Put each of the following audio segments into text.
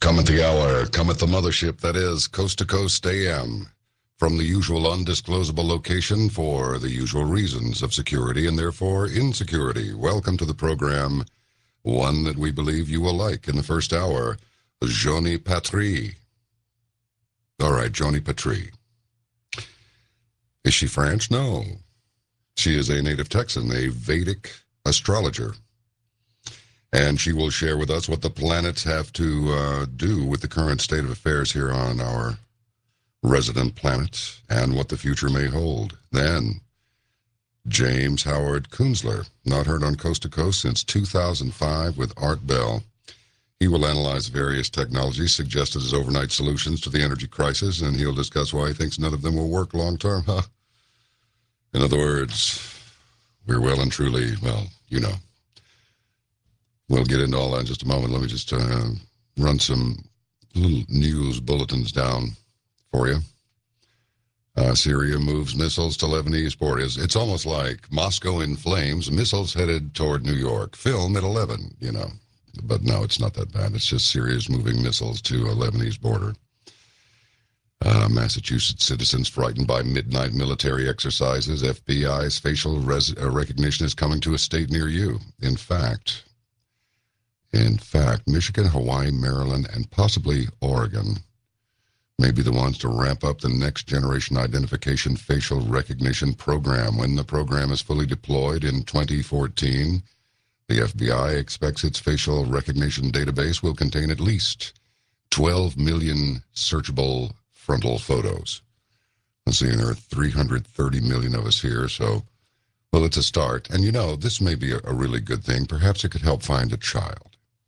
Come at the hour, come at the mothership that is Coast to Coast AM. From the usual undisclosable location for the usual reasons of security and therefore insecurity. Welcome to the program, one that we believe you will like. In the first hour, Joni Patry. All right, Joni Patry. Is she French? No. She is a native Texan, a Vedic astrologer. And she will share with us what the planets have to do with the current state of affairs here on our resident planet and what the future may hold. Then, James Howard Kunzler, not heard on Coast to Coast since 2005 with Art Bell. He will analyze various technologies suggested as overnight solutions to the energy crisis, and he'll discuss why he thinks none of them will work long term. In other words, we're well and truly, well, you know. We'll get into all that in just a moment. Let me just run some little news bulletins down for you. Syria moves missiles to Lebanese borders. It's almost like Moscow in flames, missiles headed toward New York. Film at 11, you know. But no, it's not that bad. It's just Syria's moving missiles to a Lebanese border. Massachusetts citizens frightened by midnight military exercises. FBI's facial recognition is coming to a state near you. In fact, Michigan, Hawaii, Maryland, and possibly Oregon may be the ones to ramp up the next generation identification facial recognition program. When the program is fully deployed in 2014, the FBI expects its facial recognition database will contain at least 12 million searchable frontal photos. Let's see, there are 330 million of us here, so, well, it's a start. And you know, this may be a really good thing. Perhaps it could help find a child.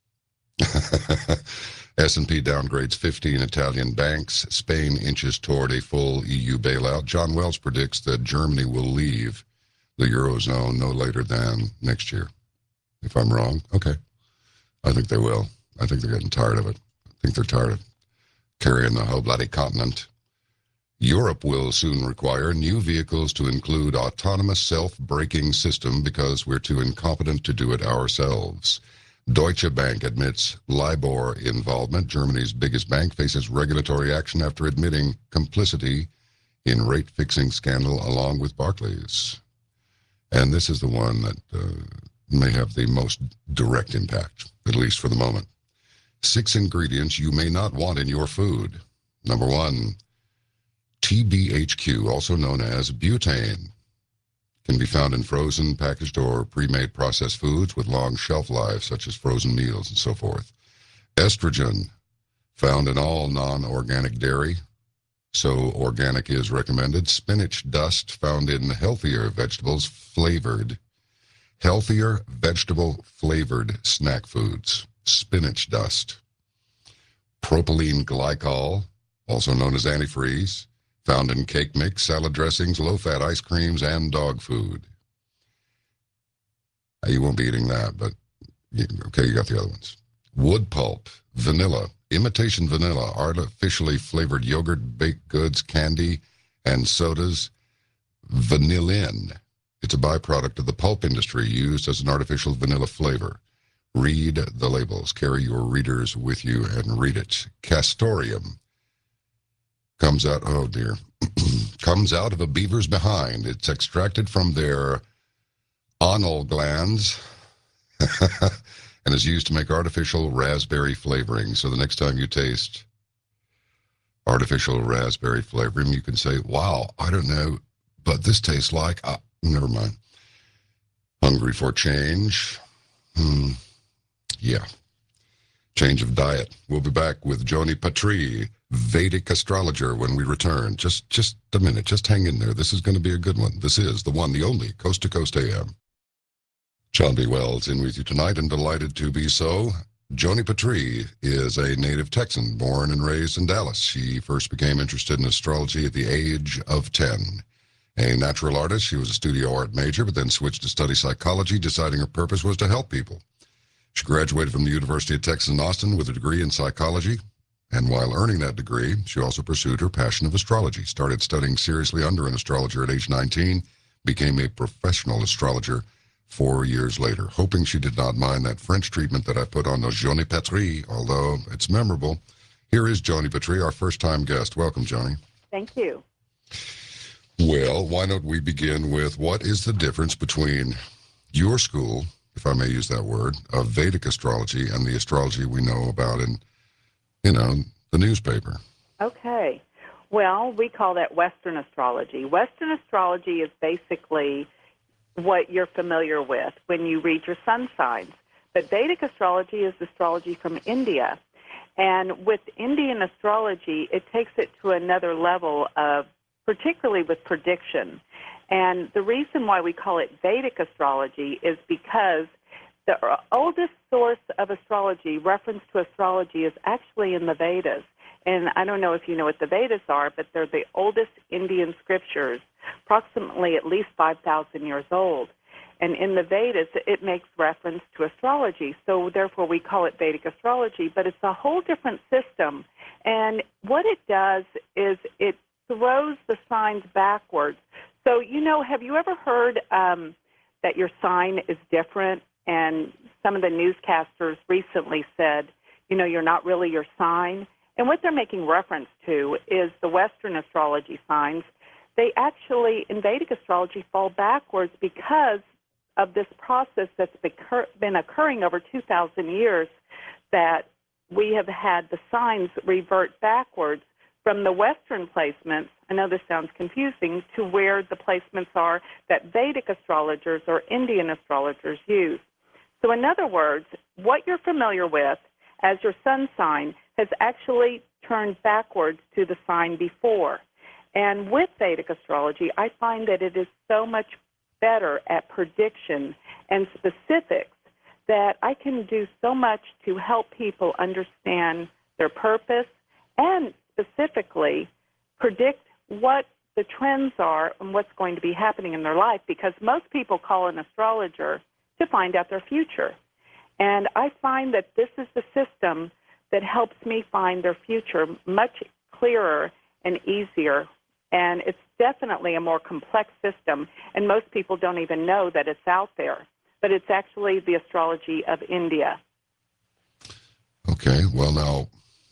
S&P downgrades 15 Italian banks. Spain inches toward a full EU bailout. John Wells predicts that Germany will leave the Eurozone no later than next year. If I'm wrong, okay. I think they will. I think they're getting tired of it. I think they're tired of carrying the whole bloody continent. Europe will soon require new vehicles to include autonomous self-braking system because we're too incompetent to do it ourselves. Deutsche Bank admits LIBOR involvement. Germany's biggest bank faces regulatory action after admitting complicity in rate-fixing scandal along with Barclays. And this is the one that may have the most direct impact, at least for the moment. 6 ingredients you may not want in your food. Number 1, TBHQ, also known as butane. Can be found in frozen, packaged, or pre-made processed foods with long shelf lives, such as frozen meals and so forth. Estrogen, found in all non-organic dairy, so organic is recommended. Spinach dust, found in healthier vegetable flavored snack foods. Spinach dust. Propylene glycol, also known as antifreeze, found in cake mix, salad dressings, low-fat ice creams, and dog food. You won't be eating that, but okay, you got the other ones. Wood pulp, vanilla, imitation vanilla, artificially flavored yogurt, baked goods, candy, and sodas. Vanillin. It's a byproduct of the pulp industry used as an artificial vanilla flavor. Read the labels. Carry your readers with you and read it. Castoreum. Comes out, oh dear, comes out of a beaver's behind. It's extracted from their anal glands and is used to make artificial raspberry flavoring. So the next time you taste artificial raspberry flavoring, you can say, wow, I don't know, but this tastes like, never mind. Hungry for change? Yeah. Change of diet. We'll be back with Joni Patry, Vedic astrologer, when we return. Just a minute. Just hang in there. This is going to be a good one. This is the one, the only, Coast to Coast AM. John B. Wells in with you tonight, and delighted to be so. Joni Patry is a native Texan, born and raised in Dallas. She first became interested in astrology at the age of 10. A natural artist, she was a studio art major, but then switched to study psychology, deciding her purpose was to help people. She graduated from the University of Texas in Austin with a degree in psychology, and while earning that degree, she also pursued her passion of astrology, started studying seriously under an astrologer at age 19, became a professional astrologer 4 years later. Hoping she did not mind that French treatment that I put on those Johnny Patry, although it's memorable. Here is Johnny Patry, our first-time guest. Welcome, Johnny. Thank you. Well, why don't we begin with what is the difference between your school, if I may use that word, of Vedic astrology and the astrology we know about in, the newspaper? Okay. Well, we call that Western astrology. Western astrology is basically what you're familiar with when you read your sun signs. But Vedic astrology is astrology from India. And with Indian astrology, it takes it to another level of, particularly with prediction. And the reason why we call it Vedic astrology is because the oldest source of astrology, reference to astrology, is actually in the Vedas. And I don't know if you know what the Vedas are, but they're the oldest Indian scriptures, approximately at least 5,000 years old. And in the Vedas, it makes reference to astrology. So therefore, we call it Vedic astrology, but it's a whole different system. And what it does is it throws the signs backwards. So, have you ever heard that your sign is different? And some of the newscasters recently said, you're not really your sign. And what they're making reference to is the Western astrology signs. They actually, in Vedic astrology, fall backwards because of this process that's been occurring over 2,000 years, that we have had the signs revert backwards from the Western placements. I know this sounds confusing, to where the placements are that Vedic astrologers or Indian astrologers use. So in other words, what you're familiar with as your sun sign has actually turned backwards to the sign before. And with Vedic astrology, I find that it is so much better at prediction and specifics that I can do so much to help people understand their purpose and specifically predict what the trends are and what's going to be happening in their life, because most people call an astrologer to find out their future. And I find that this is the system that helps me find their future much clearer and easier. And it's definitely a more complex system, and most people don't even know that it's out there. But it's actually the astrology of India. Okay, well now,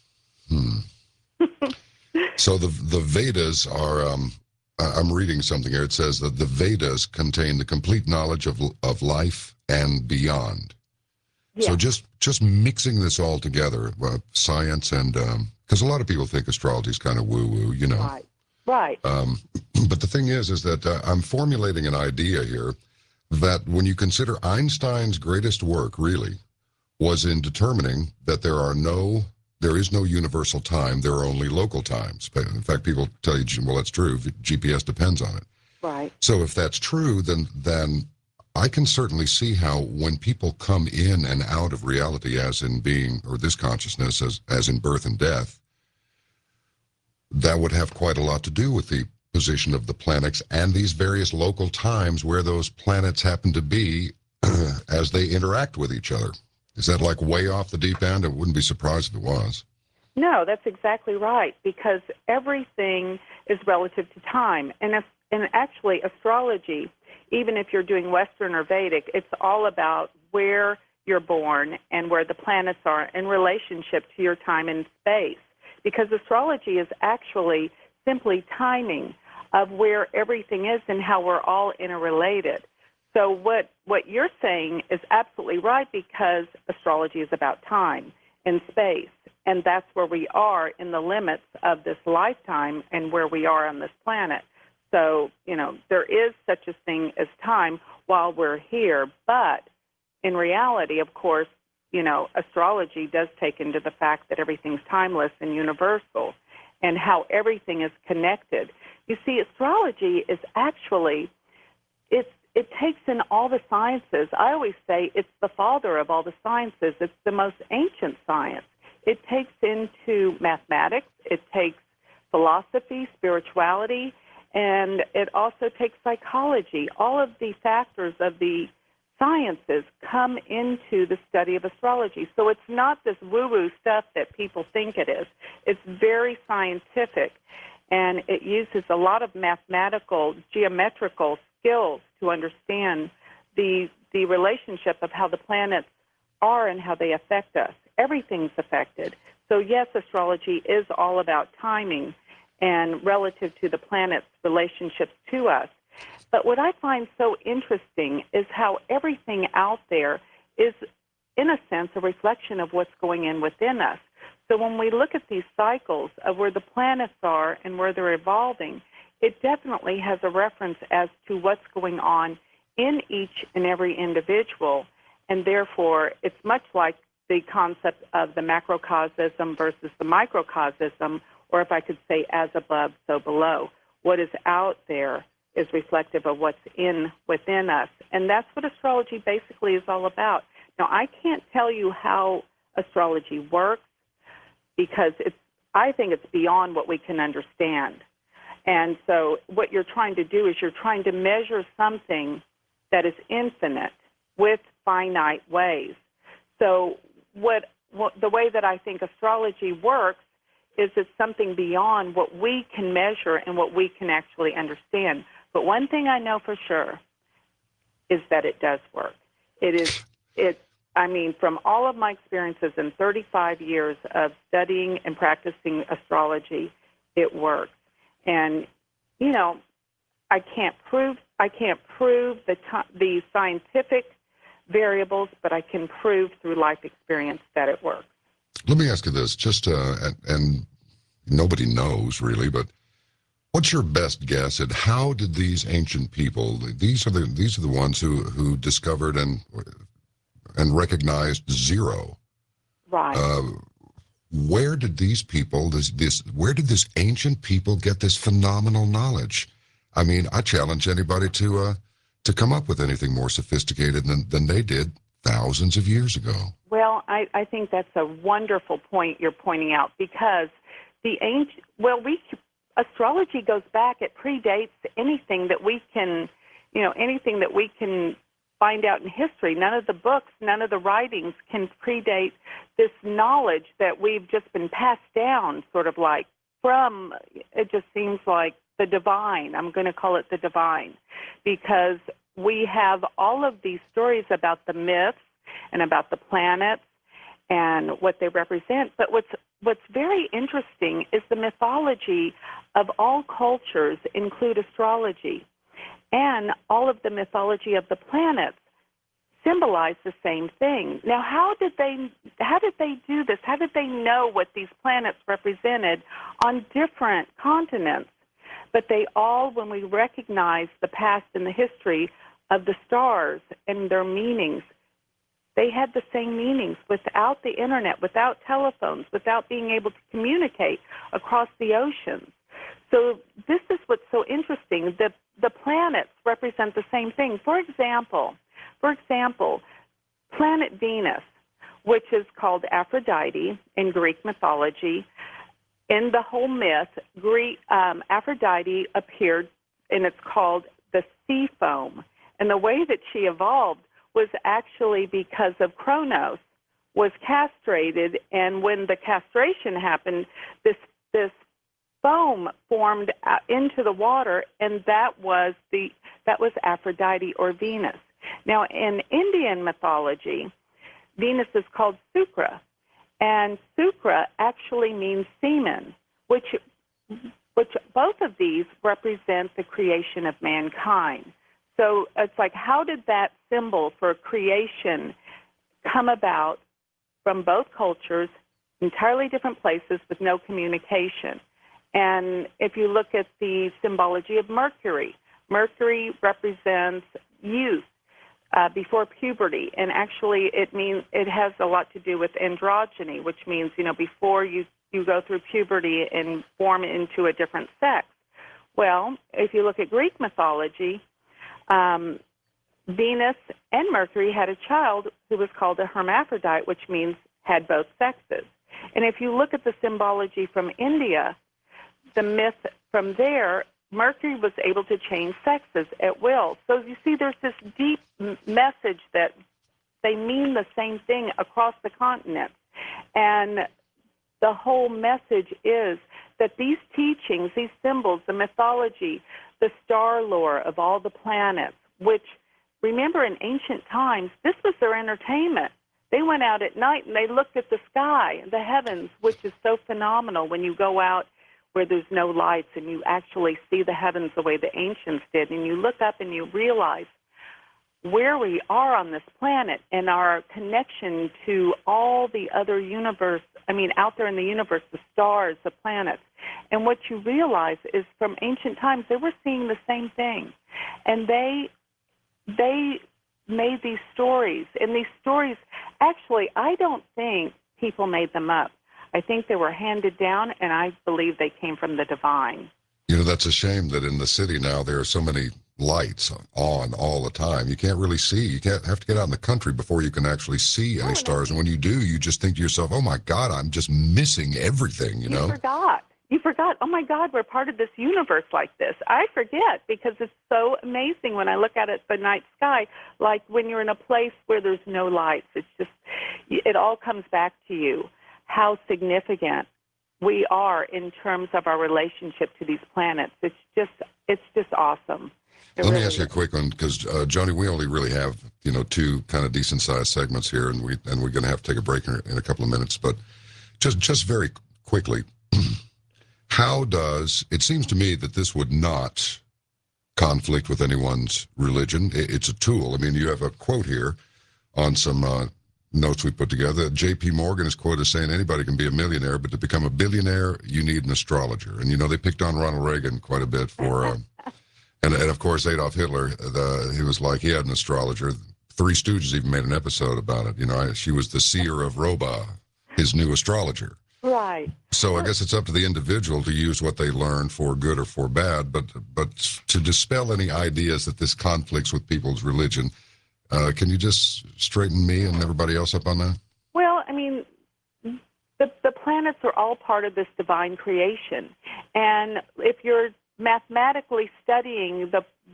So the Vedas are, I'm reading something here. It says that the Vedas contain the complete knowledge of life and beyond. Yes. So just mixing this all together, science and, because a lot of people think astrology is kind of woo-woo, Right. But the thing is that I'm formulating an idea here that when you consider Einstein's greatest work, really, was in determining that there is no universal time, there are only local times. In fact, people tell you, well, that's true, GPS depends on it. Right. So if that's true, then I can certainly see how when people come in and out of reality as in being, or this consciousness as in birth and death, that would have quite a lot to do with the position of the planets and these various local times where those planets happen to be as they interact with each other. Is that like way off the deep end? I wouldn't be surprised if it was. No, that's exactly right, because everything is relative to time. And actually, astrology, even if you're doing Western or Vedic, it's all about where you're born and where the planets are in relationship to your time and space. Because astrology is actually simply timing of where everything is and how we're all interrelated. So what you're saying is absolutely right, because astrology is about time and space, and that's where we are in the limits of this lifetime and where we are on this planet. So, there is such a thing as time while we're here, but in reality, of course, astrology does take into the fact that everything's timeless and universal and how everything is connected. You see, astrology is actually, it takes in all the sciences. I always say it's the father of all the sciences. It's the most ancient science. It takes into mathematics, it takes philosophy, spirituality, and it also takes psychology. All of the factors of the sciences come into the study of astrology. So it's not this woo-woo stuff that people think it is. It's very scientific, and it uses a lot of mathematical, geometrical skills to understand the the relationship of how the planets are and how they affect us. Everything's affected. So yes, astrology is all about timing and relative to the planet's relationships to us. But what I find so interesting is how everything out there is, in a sense, a reflection of what's going in within us. So when we look at these cycles of where the planets are and where they're evolving, it definitely has a reference as to what's going on in each and every individual. And therefore, it's much like the concept of the macrocosm versus the microcosm, or if I could say, as above, so below. What is out there is reflective of what's within us. And that's what astrology basically is all about. Now, I can't tell you how astrology works because I think it's beyond what we can understand. And so what you're trying to do is you're trying to measure something that is infinite with finite ways. So what the way that I think astrology works is it's something beyond what we can measure and what we can actually understand. But one thing I know for sure is that it does work. From all of my experiences in 35 years of studying and practicing astrology, it works. And, I can't prove the scientific variables, but I can prove through life experience that it works. Let me ask you this, and nobody knows really, but what's your best guess at how did these ancient people, these are the ones who discovered and recognized zero. Right. Where did these people, where did this ancient people get this phenomenal knowledge? I mean, I challenge anybody to come up with anything more sophisticated than they did thousands of years ago. Well, I think that's a wonderful point you're pointing out, because astrology goes back, it predates anything that we can find out in history. None of the books, none of the writings can predate this knowledge that we've just been passed down, sort of like from, it just seems like the divine. I'm going to call it the divine, because we have all of these stories about the myths and about the planets and what they represent. But what's very interesting is the mythology of all cultures include astrology. And all of the mythology of the planets symbolize the same thing. Now, how did they do this? How did they know what these planets represented on different continents? But they all, when we recognize the past and the history of the stars and their meanings, they had the same meanings without the internet, without telephones, without being able to communicate across the oceans. So this is what's so interesting. The planets represent the same thing. For example, planet Venus, which is called Aphrodite in Greek mythology, in the whole myth, Aphrodite appeared, and it's called the sea foam. And the way that she evolved was actually because of Kronos was castrated, and when the castration happened, this foam formed into the water, and that was Aphrodite or Venus. Now, in Indian mythology, Venus is called Shukra, and Shukra actually means semen, which both of these represent the creation of mankind. So it's like, how did that symbol for creation come about from both cultures, entirely different places with no communication? And if you look at the symbology of Mercury, Mercury represents youth before puberty, and actually it has a lot to do with androgyny, which means, before you go through puberty and form into a different sex. Well, if you look at Greek mythology, Venus and Mercury had a child who was called a hermaphrodite, which means had both sexes. And if you look at the symbology from India, the myth from there, Mercury was able to change sexes at will. So you see there's this deep message that they mean the same thing across the continent. And the whole message is that these teachings, these symbols, the mythology, the star lore of all the planets, which remember in ancient times, this was their entertainment. They went out at night and they looked at the sky, the heavens, which is so phenomenal when you go out where there's no lights and you actually see the heavens the way the ancients did, and you look up and you realize where we are on this planet and our connection to all the other universe, out there in the universe, the stars, the planets. And what you realize is from ancient times, they were seeing the same thing. And they made these stories. And these stories, actually, I don't think people made them up. I think they were handed down, and I believe they came from the divine. That's a shame that in the city now there are so many lights on all the time. You can't really see. You can't have to get out in the country before you can actually see any stars. And when you do, you just think to yourself, oh, my God, I'm just missing everything, you know? You forgot. Oh, my God, we're part of this universe like this. I forget because it's so amazing when I look at it, the night sky, like when you're in a place where there's no lights. It's just, it all comes back to you, how significant we are in terms of our relationship to these planets. It's just awesome. Let me ask you a quick one, because Joni, we only really have two kind of decent sized segments here, and we're going to have to take a break in a couple of minutes. But just very quickly, how does it seems to me that this would not conflict with anyone's religion? It's a tool. I mean, you have a quote here on some notes we put together. J.P. Morgan is quoted as saying anybody can be a millionaire, but to become a billionaire, you need an astrologer. And they picked on Ronald Reagan quite a bit for. And of course, Adolf Hitler, he was like, he had an astrologer. Three Stooges even made an episode about it. She was the seer of Roba, his new astrologer. Right. So I guess it's up to the individual to use what they learn for good or for bad. But to dispel any ideas that this conflicts with people's religion, can you just straighten me and everybody else up on that? Well, the planets are all part of this divine creation. And if you're mathematically studying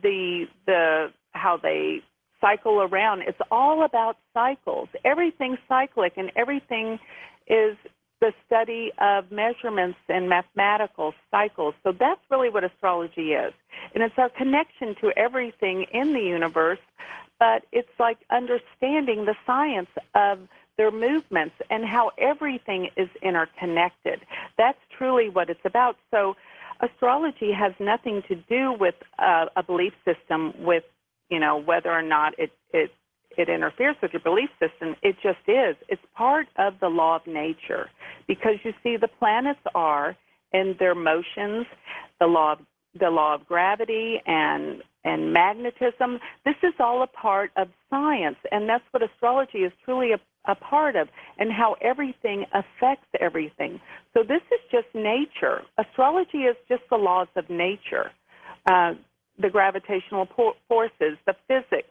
the how they cycle around, it's all about cycles. Everything's cyclic, and everything is the study of measurements and mathematical cycles. So that's really what astrology is. And it's our connection to everything in the universe, but it's like understanding the science of their movements and how everything is interconnected. That's truly what it's about. So astrology has nothing to do with a belief system, with whether or not it interferes with your belief system. It just is. It's part of the law of nature, because you see the planets are in their motions, the law of gravity and magnetism. This is all a part of science, and that's what astrology is truly a part of, and how everything affects everything. So this is just nature. Astrology is just the laws of nature, the gravitational forces, the physics,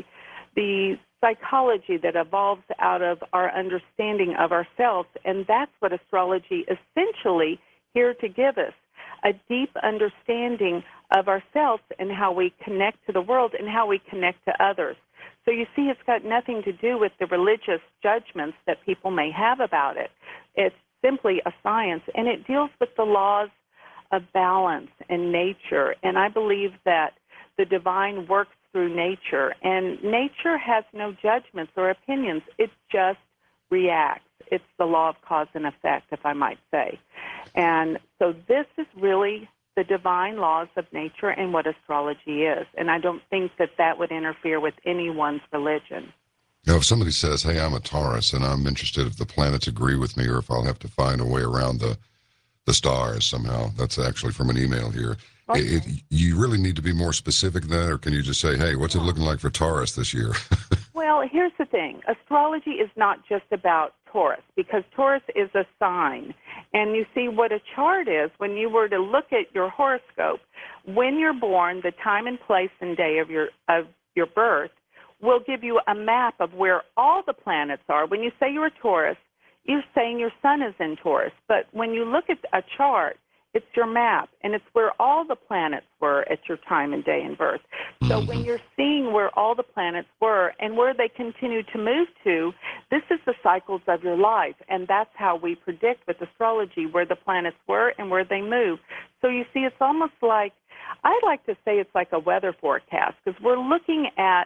the psychology that evolves out of our understanding of ourselves, and that's what astrology is essentially here to give us, a deep understanding of ourselves and how we connect to the world and how we connect to others. So you see, it's got nothing to do with the religious judgments that people may have about it. It's simply a science, and it deals with the laws of balance and nature. And I believe that the divine works through nature, and nature has no judgments or opinions. It just reacts. It's the law of cause and effect, if I might say. And so this is really the divine laws of nature and what astrology is. And I don't think that would interfere with anyone's religion. Now, if somebody says, hey, I'm a Taurus, and I'm interested if the planets agree with me or if I'll have to find a way around the stars somehow. That's actually from an email here. Okay. You really need to be more specific than that, or can you just say, hey, what's it looking like for Taurus this year? Well, here's the thing. Astrology is not just about Taurus, because Taurus is a sign. And you see what a chart is. When you were to look at your horoscope, when you're born, the time and place and day of your birth will give you a map of where all the planets are. When you say you're a Taurus, you're saying your sun is in Taurus. But when you look at a chart, it's your map, and it's where all the planets were at your time and day and birth. So when you're seeing where all the planets were and where they continue to move to, this is the cycles of your life, and that's how we predict with astrology where the planets were and where they move. So you see, it's almost like, I like to say it's like a weather forecast, because we're looking at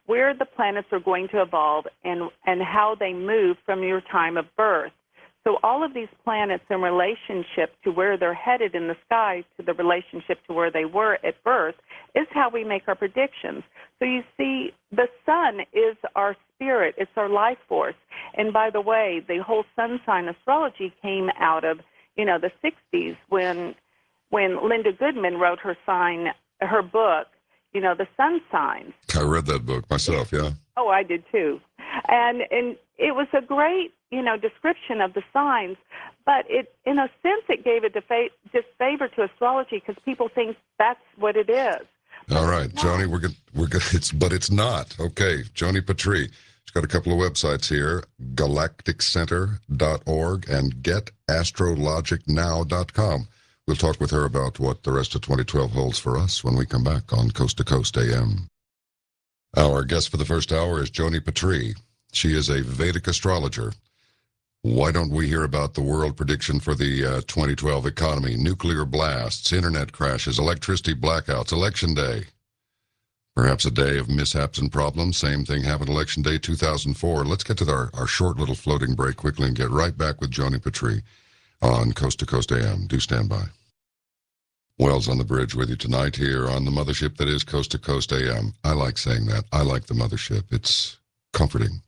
where the planets are going to evolve and how they move from your time of birth. So all of these planets in relationship to where they're headed in the sky, to the relationship to where they were at birth, is how we make our predictions. So you see, the sun is our spirit. It's our life force. And by the way, the whole sun sign astrology came out of, the 60s when Linda Goodman wrote her book, the sun signs. I read that book myself, yeah. Oh, I did too. And it was a great, description of the signs, but it, in a sense, it gave a disfavor to astrology because people think that's what it is. All right, Joni, we're good. But it's not. Okay, Joni Patry. She's got a couple of websites here, galacticcenter.org and getastrologicnow.com. We'll talk with her about what the rest of 2012 holds for us when we come back on Coast to Coast AM. Our guest for the first hour is Joni Patry. She is a Vedic astrologer. Why don't we hear about the world prediction for the 2012 economy? Nuclear blasts, internet crashes, electricity blackouts, election day. Perhaps a day of mishaps and problems. Same thing happened election day 2004. Let's get to our short little floating break quickly and get right back with Joni Patry on Coast to Coast AM. Do stand by. Wells on the Bridge with you tonight here on the mothership that is Coast to Coast AM. I like saying that. I like the mothership. It's comforting.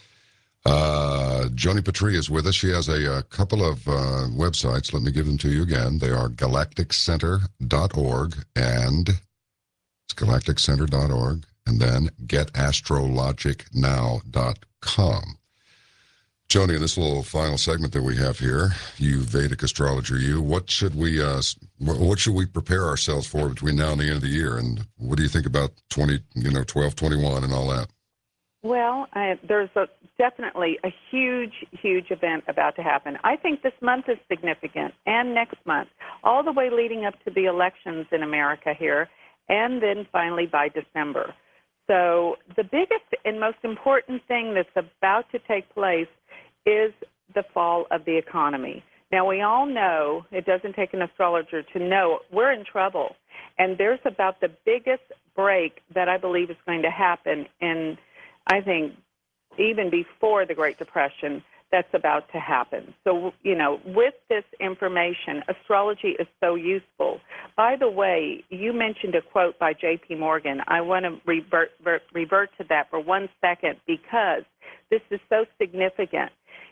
Joni Patry is with us. She has a couple of websites. Let me give them to you again. They are galacticcenter.org and it's galacticcenter.org and then getastrologicnow.com. Joni, in this little final segment that we have here, you Vedic astrologer, what should we prepare ourselves for between now and the end of the year? And what do you think about 12, 21 and all that? Well, there's definitely a huge, huge event about to happen. I think this month is significant, and next month, all the way leading up to the elections in America here, and then finally by December. So the biggest and most important thing that's about to take place is the fall of the economy. Now, we all know, it doesn't take an astrologer to know, we're in trouble. And there's about the biggest break that I believe is going to happen in, I think, even before the Great Depression, that's about to happen. So, with this information, astrology is so useful. By the way, you mentioned a quote by J.P. Morgan. I want to revert to that for 1 second because this is so significant.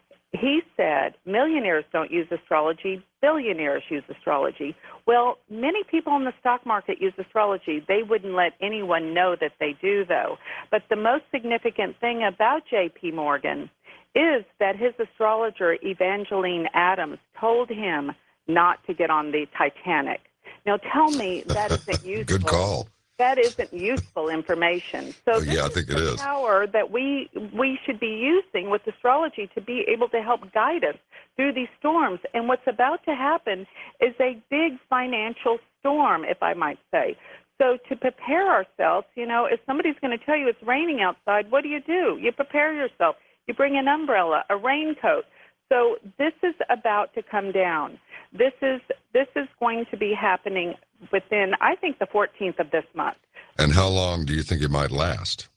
He said, millionaires don't use astrology, billionaires use astrology. Well, many people in the stock market use astrology. They wouldn't let anyone know that they do, though. But the most significant thing about J.P. Morgan is that his astrologer, Evangeline Adams, told him not to get on the Titanic. Now, tell me that isn't useful. Good call. That isn't useful information. So this I think it is. Power that we should be using with astrology to be able to help guide us through these storms. And what's about to happen is a big financial storm, if I might say. So to prepare ourselves, if somebody's going to tell you it's raining outside, what do? You prepare yourself. You bring an umbrella, a raincoat. So this is about to come down. This is going to be happening within, I think, the 14th of this month. And how long do you think it might last?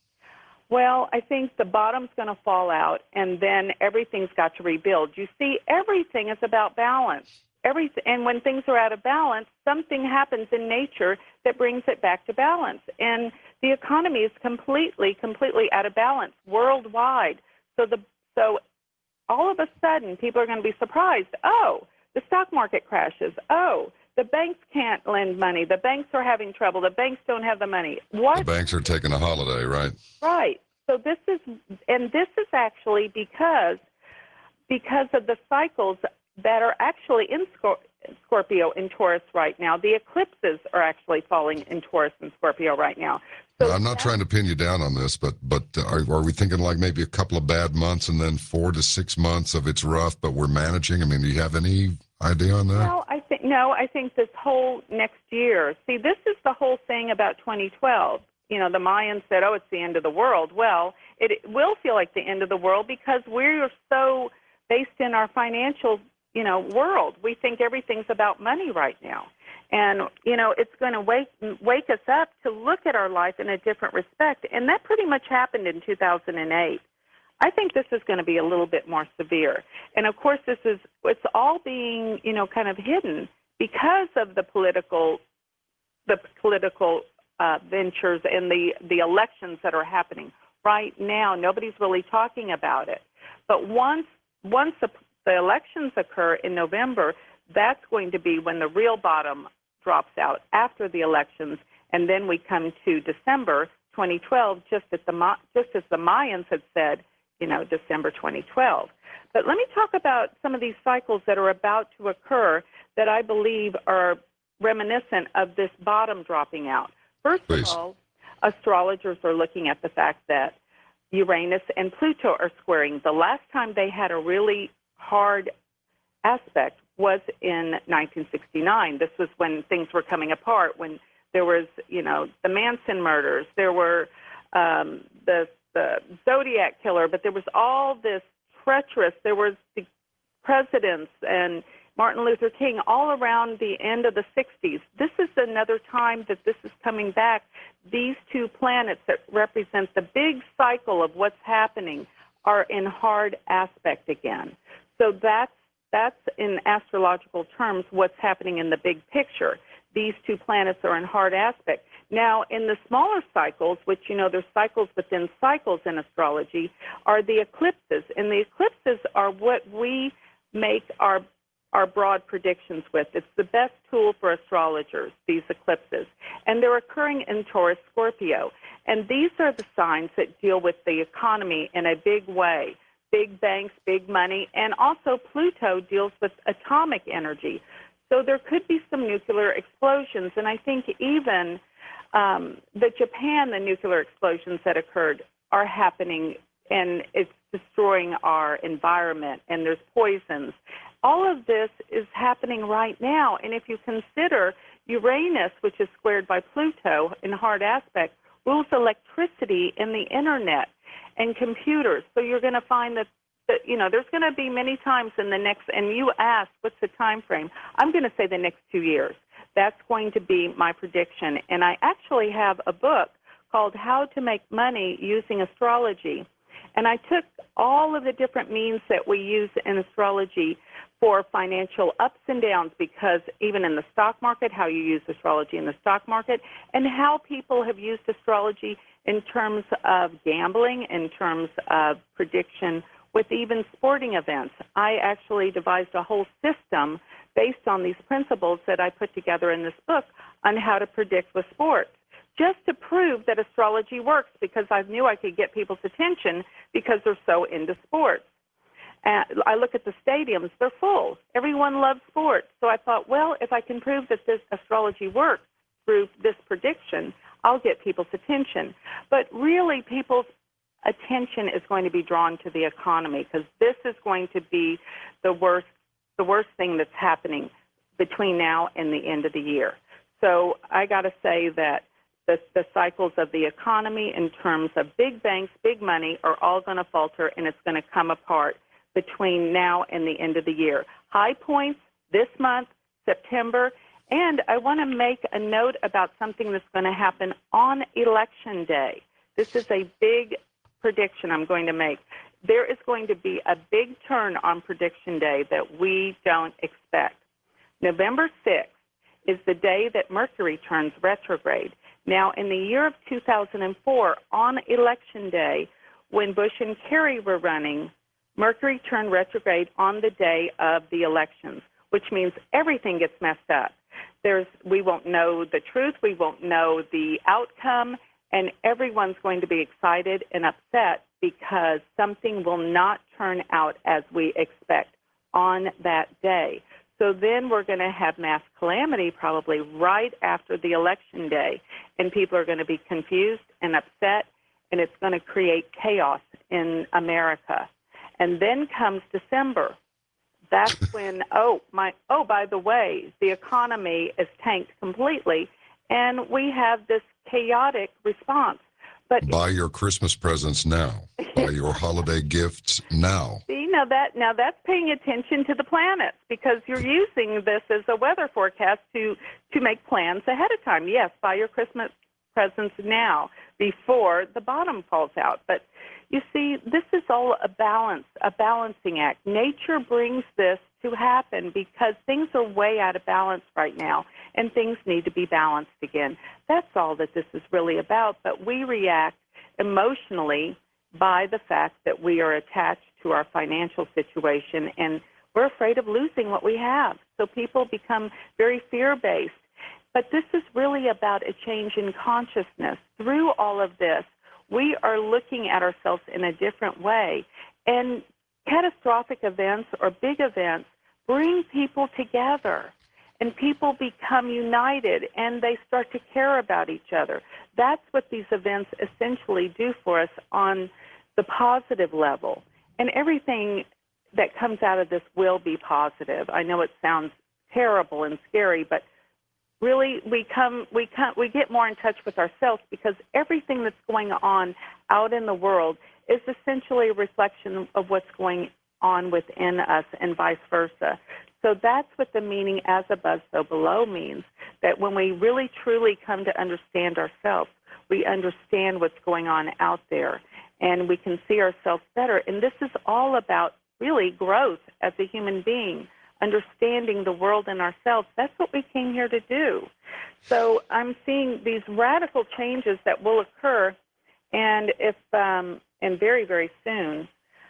Well, I think the bottom's going to fall out, and then everything's got to rebuild. You see, everything is about balance. And when things are out of balance, something happens in nature that brings it back to balance. And the economy is completely out of balance worldwide. So all of a sudden, people are going to be surprised. Oh, the stock market crashes. Oh, the banks can't lend money. The banks are having trouble. The banks don't have the money. What? The banks are taking a holiday, right? Right. So this is actually because of the cycles that are actually in Scorpio and Taurus right now. The eclipses are actually falling in Taurus and Scorpio right now. So I'm not trying to pin you down on this, but are we thinking like maybe a couple of bad months and then 4 to 6 months of it's rough, but we're managing? I mean, do you have any idea on that? I think this whole next year. See, this is the whole thing about 2012. The Mayans said, oh, it's the end of the world. Well, it will feel like the end of the world because we're so based in our financial, world. We think everything's about money right now. And, it's going to wake us up to look at our life in a different respect. And that pretty much happened in 2008. I think this is going to be a little bit more severe. And, of course, it's all being, kind of hidden because of the political ventures and the elections that are happening right now. Nobody's really talking about it. But once the elections occur in November, that's going to be when the real bottom drops out after the elections, and then we come to December 2012, just as the Mayans had said, December 2012. But let me talk about some of these cycles that are about to occur that I believe are reminiscent of this bottom dropping out. First of all, astrologers are looking at the fact that Uranus and Pluto are squaring. The last time they had a really hard aspect was in 1969. This was when things were coming apart, when there was, the Manson murders, there were the Zodiac killer, but there was all this treacherous, there was the presidents and Martin Luther King all around the end of the 60s. This is another time that this is coming back. These two planets that represent the big cycle of what's happening are in hard aspect again. So that's in astrological terms what's happening in the big picture. These two planets are in hard aspect. Now, in the smaller cycles, which, there's cycles within cycles in astrology, are the eclipses. And the eclipses are what we make our broad predictions with. It's the best tool for astrologers, these eclipses. And they're occurring in Taurus, Scorpio. And these are the signs that deal with the economy in a big way. Big banks, big money, and also Pluto deals with atomic energy. So there could be some nuclear explosions, and I think even the nuclear explosions that occurred are happening, and it's destroying our environment, and there's poisons. All of this is happening right now, and if you consider Uranus, which is squared by Pluto in hard aspect, rules electricity and the Internet and computers. So you're going to find that there's going to be many times in the next, and you asked, what's the time frame? I'm going to say the next 2 years. That's going to be my prediction. And I actually have a book called How to Make Money Using Astrology. And I took all of the different means that we use in astrology for financial ups and downs, because even in the stock market, how you use astrology in the stock market, and how people have used astrology in terms of gambling, in terms of prediction with even sporting events. I actually devised a whole system based on these principles that I put together in this book on how to predict with sports, just to prove that astrology works, because I knew I could get people's attention because they're so into sports. I look at the stadiums, they're full. Everyone loves sports. So I thought, well, if I can prove that this astrology works through this prediction, I'll get people's attention. But really, people's attention is going to be drawn to the economy, because this is going to be the worst thing that's happening between now and the end of the year. So I got to say that the cycles of the economy in terms of big banks, big money, are all going to falter, and it's going to come apart between now and the end of the year. High points this month, September. And I want to make a note about something that's going to happen on Election Day. This is a big prediction I'm going to make. There is going to be a big turn on Prediction Day that we don't expect. November 6th is the day that Mercury turns retrograde. Now, in the year of 2004, on Election Day, when Bush and Kerry were running, Mercury turned retrograde on the day of the elections, which means everything gets messed up. We won't know the truth, we won't know the outcome, and everyone's going to be excited and upset because something will not turn out as we expect on that day. So then we're going to have mass calamity probably right after the election day, and people are going to be confused and upset, and it's going to create chaos in America. And then comes December. That's when, by the way, the economy is tanked completely, and we have this chaotic response. But Buy your Christmas presents now. Buy your holiday gifts now. see, now that's paying attention to the planets, because you're using this as a weather forecast to make plans ahead of time. Yes, buy your Christmas presents now before the bottom falls out. But you see, this is all a balancing act. Nature brings this to happen because things are way out of balance right now, and things need to be balanced again. That's all that this is really about. But we react emotionally by the fact that we are attached to our financial situation, and we're afraid of losing what we have. So people become very fear-based. But this is really about a change in consciousness. Through all of this, we are looking at ourselves in a different way. And catastrophic events or big events bring people together, and people become united, and they start to care about each other. That's what these events essentially do for us on the positive level. And everything that comes out of this will be positive. I know it sounds terrible and scary, but really we get more in touch with ourselves, because everything that's going on out in the world is essentially a reflection of what's going on within us, and vice versa. So that's what the meaning as above, so below means, that when we really truly come to understand ourselves, we understand what's going on out there, and we can see ourselves better. And this is all about really growth as a human being, understanding the world and ourselves. That's what we came here to do. So I'm seeing these radical changes that will occur, and and very, very soon.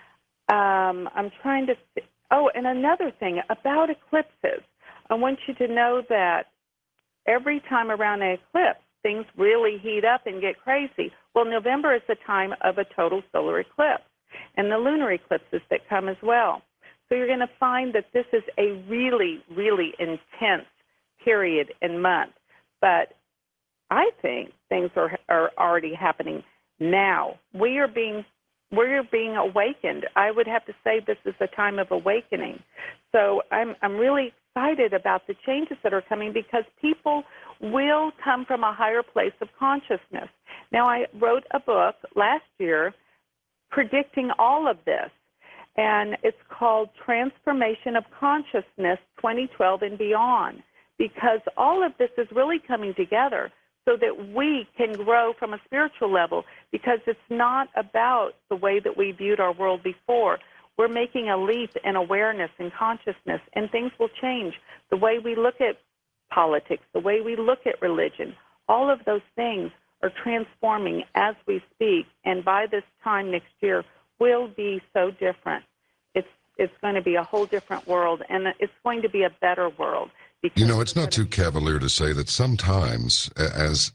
I'm trying to see. Oh, and another thing about eclipses. I want you to know that every time around an eclipse, things really heat up and get crazy. Well, November is the time of a total solar eclipse, and the lunar eclipses that come as well. So you're going to find that this is a really, really intense period and month. But I think things are already happening now. We're being awakened. I would have to say this is a time of awakening. So I'm really excited about the changes that are coming, because people will come from a higher place of consciousness. Now, I wrote a book last year predicting all of this, and it's called Transformation of Consciousness 2012 and Beyond, because all of this is really coming together so that we can grow from a spiritual level, because it's not about the way that we viewed our world before. We're making a leap in awareness and consciousness, and things will change. The way we look at politics, the way we look at religion, all of those things are transforming as we speak, and by this time next year will be so different. It's going to be a whole different world, and it's going to be a better world. You know, it's not too cavalier to say that sometimes, as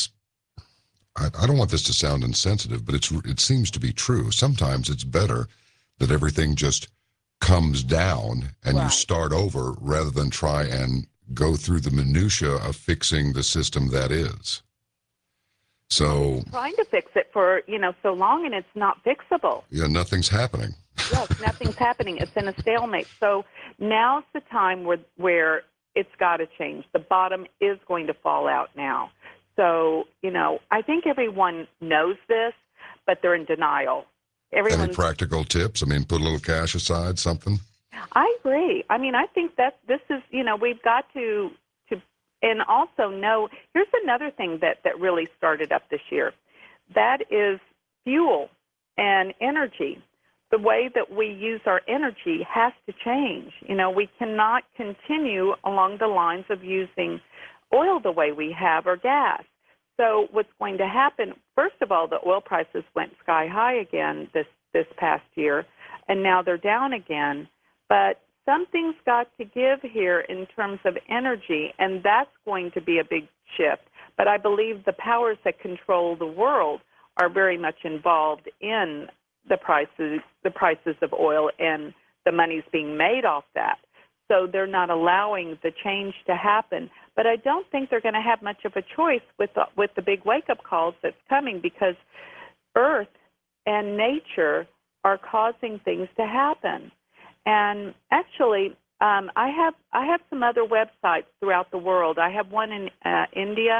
I don't want this to sound insensitive, but it seems to be true. Sometimes it's better that everything just comes down and you start over, rather than try and go through the minutia of fixing the system that is. So I'm trying to fix it for so long, and it's not fixable. Yeah, nothing's happening. Yes, nothing's happening. It's in a stalemate. So now's the time where it's got to change. The bottom is going to fall out now. So, I think everyone knows this, but they're in denial. Any practical tips? I mean, put a little cash aside, something? I agree. I mean, I think that this is, we've got to and also know, here's another thing that really started up this year. That is fuel and energy. The way that we use our energy has to change. We cannot continue along the lines of using oil the way we have, or gas. So what's going to happen, first of all, the oil prices went sky high again this past year, and now they're down again. But something's got to give here in terms of energy, and that's going to be a big shift. But I believe the powers that control the world are very much involved in the prices of oil and the money's being made off that. So they're not allowing the change to happen. But I don't think they're going to have much of a choice with the big wake-up calls that's coming, because Earth and nature are causing things to happen. And actually, I have some other websites throughout the world. I have one in India,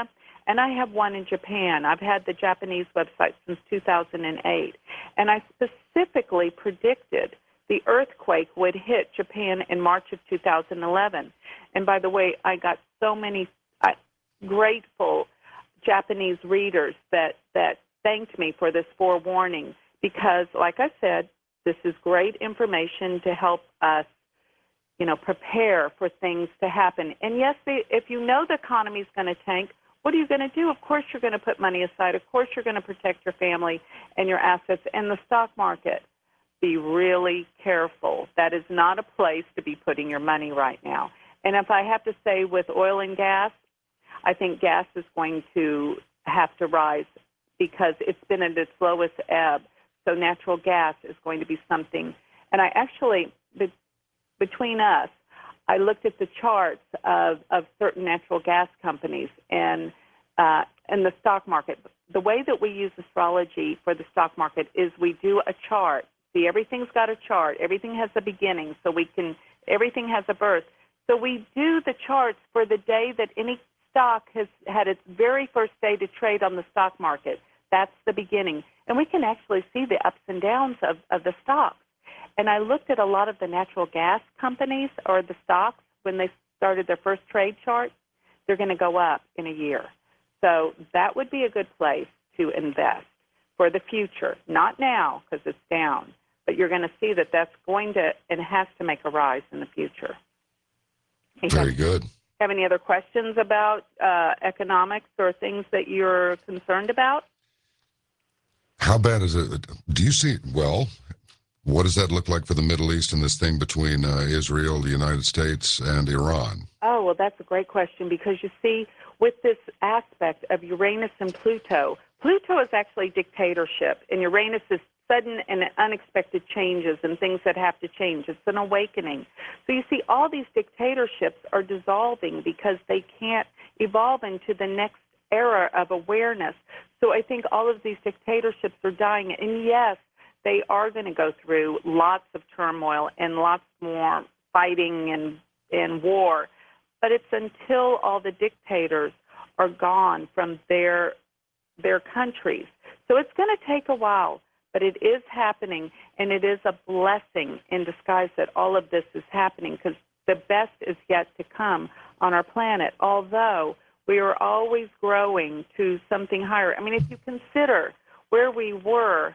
And I have one in Japan. I've had the Japanese website since 2008. And I specifically predicted the earthquake would hit Japan in March of 2011. And by the way, I got so many grateful Japanese readers that thanked me for this forewarning because, like I said, this is great information to help us, prepare for things to happen. And yes, if you know the economy is going to tank, what are you going to do? Of course you're going to put money aside. Of course you're going to protect your family and your assets. And the stock market, be really careful. That is not a place to be putting your money right now. And if I have to say with oil and gas, I think gas is going to have to rise because it's been at its lowest ebb. So natural gas is going to be something. And I actually, between us, I looked at the charts of certain natural gas companies and the stock market. The way that we use astrology for the stock market is we do a chart. See, everything's got a chart. Everything has a beginning, everything has a birth. So we do the charts for the day that any stock has had its very first day to trade on the stock market. That's the beginning. And we can actually see the ups and downs of the stocks. And I looked at a lot of the natural gas companies or the stocks when they started their first trade chart. They're going to go up in a year. So that would be a good place to invest for the future. Not now because it's down, but you're going to see that that's going to and has to make a rise in the future. Very good. Have any other questions about economics or things that you're concerned about? How bad is it? Do you see, what does that look like for the Middle East and this thing between Israel, the United States, and Iran? Oh, well, that's a great question because you see, with this aspect of Uranus and Pluto, Pluto is actually dictatorship, and Uranus is sudden and unexpected changes and things that have to change. It's an awakening. So you see, all these dictatorships are dissolving because they can't evolve into the next era of awareness. So I think all of these dictatorships are dying. And yes, they are going to go through lots of turmoil and lots more fighting and war. But it's until all the dictators are gone from their countries. So it's going to take a while, but it is happening, and it is a blessing in disguise that all of this is happening because the best is yet to come on our planet, although we are always growing to something higher. I mean, if you consider where we were,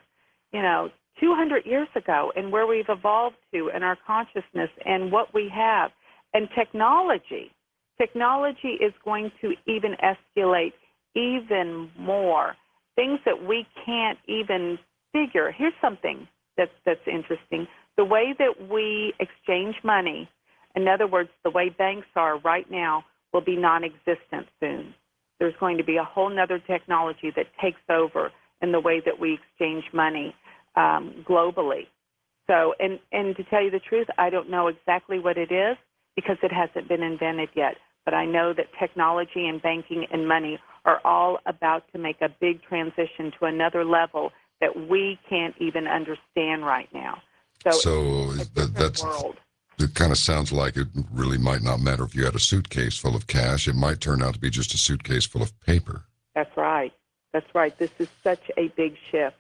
200 years ago and where we've evolved to in our consciousness and what we have, and technology is going to even escalate even more, things that we can't even figure. Here's something that's interesting. The way that we exchange money, in other words, the way banks are right now, will be non-existent soon. There's going to be a whole nother technology that takes over in the way that we exchange money globally. So, and to tell you the truth, I don't know exactly what it is because it hasn't been invented yet. But I know that technology and banking and money are all about to make a big transition to another level that we can't even understand right now. So that's world. It kind of sounds like it really might not matter if you had a suitcase full of cash. It might turn out to be just a suitcase full of paper. That's right. This is such a big shift.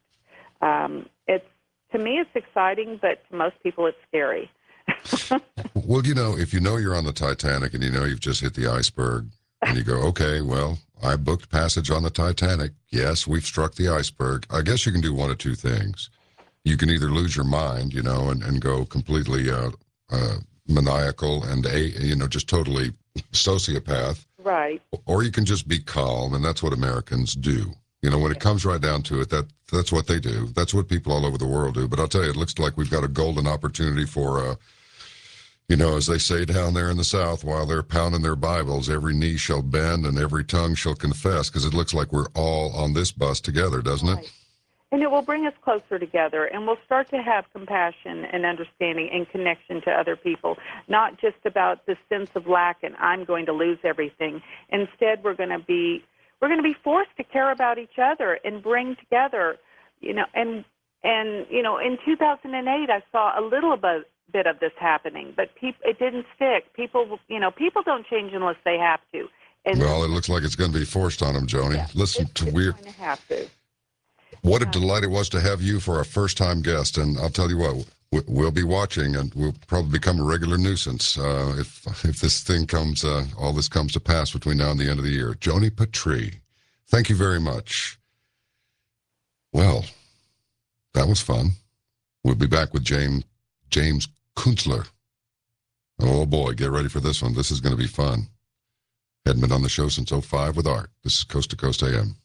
To me, it's exciting, but to most people, it's scary. Well, if you're on the Titanic and you've just hit the iceberg, and you go, okay, well, I booked passage on the Titanic. Yes, we've struck the iceberg. I guess you can do one of two things. You can either lose your mind, and go completely maniacal and just totally sociopath. Right. Or you can just be calm, and that's what Americans do. When it comes right down to it, that's what they do. That's what people all over the world do. But I'll tell you, it looks like we've got a golden opportunity for, as they say down there in the South, while they're pounding their Bibles, every knee shall bend and every tongue shall confess, because it looks like we're all on this bus together, doesn't it? And it will bring us closer together, and we'll start to have compassion and understanding and connection to other people, not just about the sense of lack and I'm going to lose everything. Instead, we're going to be forced to care about each other and bring together, and in 2008, I saw a little bit of this happening, but it didn't stick. People don't change unless they have to. And Well, it looks like it's going to be forced on them, Joni. yeah, Listen, it's going to have to. what a delight it was to have you for our first-time guest. And I'll tell you what, we'll be watching, and we'll probably become a regular nuisance if this thing comes, all this comes to pass between now and the end of the year. Joni Patry, thank you very much. Well, that was fun. We'll be back with James Kunstler. Oh boy, get ready for this one. This is going to be fun. Hadn't been on the show since '05 with Art. This is Coast to Coast AM.